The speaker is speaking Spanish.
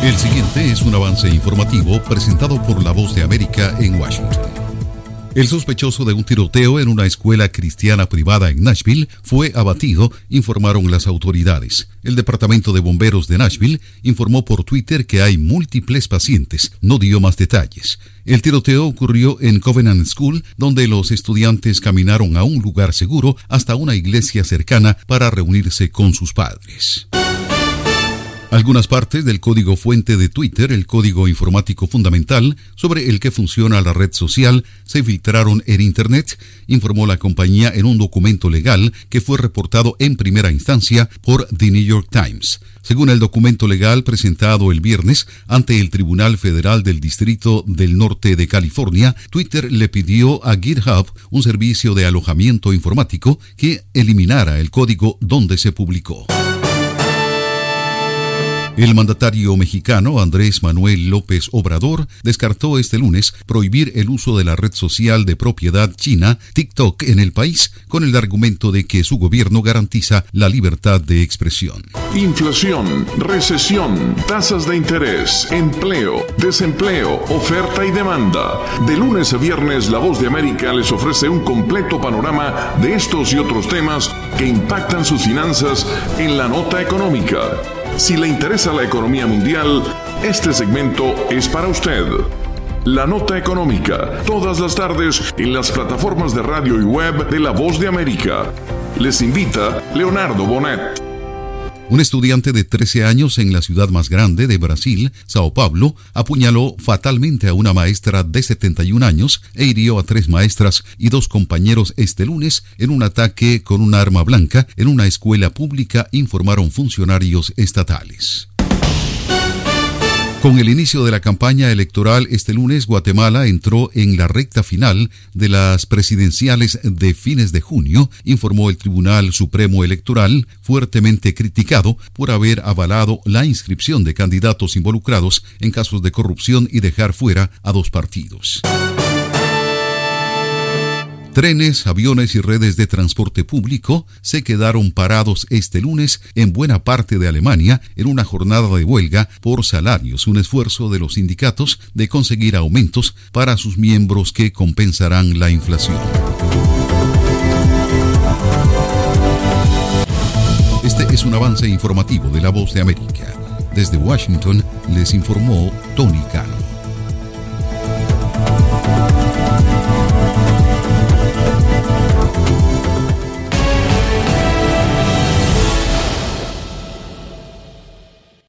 El siguiente es un avance informativo presentado por La Voz de América en Washington. El sospechoso de un tiroteo en una escuela cristiana privada en Nashville fue abatido, informaron las autoridades. El Departamento de Bomberos de Nashville informó por Twitter que hay múltiples pacientes, no dio más detalles. El tiroteo ocurrió en Covenant School, donde los estudiantes caminaron a un lugar seguro hasta una iglesia cercana para reunirse con sus padres. Algunas partes del código fuente de Twitter, el código informático fundamental sobre el que funciona la red social, se filtraron en Internet, informó la compañía en un documento legal que fue reportado en primera instancia por The New York Times. Según el documento legal presentado el viernes ante el Tribunal Federal del Distrito del Norte de California, Twitter le pidió a GitHub, un servicio de alojamiento informático, que eliminara el código donde se publicó. El mandatario mexicano Andrés Manuel López Obrador descartó este lunes prohibir el uso de la red social de propiedad china TikTok en el país con el argumento de que su gobierno garantiza la libertad de expresión. Inflación, recesión, tasas de interés, empleo, desempleo, oferta y demanda. De lunes a viernes, La Voz de América les ofrece un completo panorama de estos y otros temas que impactan sus finanzas en la nota económica. Si le interesa la economía mundial, este segmento es para usted. La nota económica, todas las tardes en las plataformas de radio y web de La Voz de América. Les invita Leonardo Bonet. Un estudiante de 13 años en la ciudad más grande de Brasil, Sao Paulo, apuñaló fatalmente a una maestra de 71 años e hirió a 3 maestras y 2 compañeros este lunes en un ataque con un arma blanca en una escuela pública, informaron funcionarios estatales. Con el inicio de la campaña electoral este lunes, Guatemala entró en la recta final de las presidenciales de fines de junio, informó el Tribunal Supremo Electoral, fuertemente criticado por haber avalado la inscripción de candidatos involucrados en casos de corrupción y dejar fuera a 2 partidos. Trenes, aviones y redes de transporte público se quedaron parados este lunes en buena parte de Alemania en una jornada de huelga por salarios, un esfuerzo de los sindicatos de conseguir aumentos para sus miembros que compensarán la inflación. Este es un avance informativo de La Voz de América. Desde Washington les informó Tony Cano.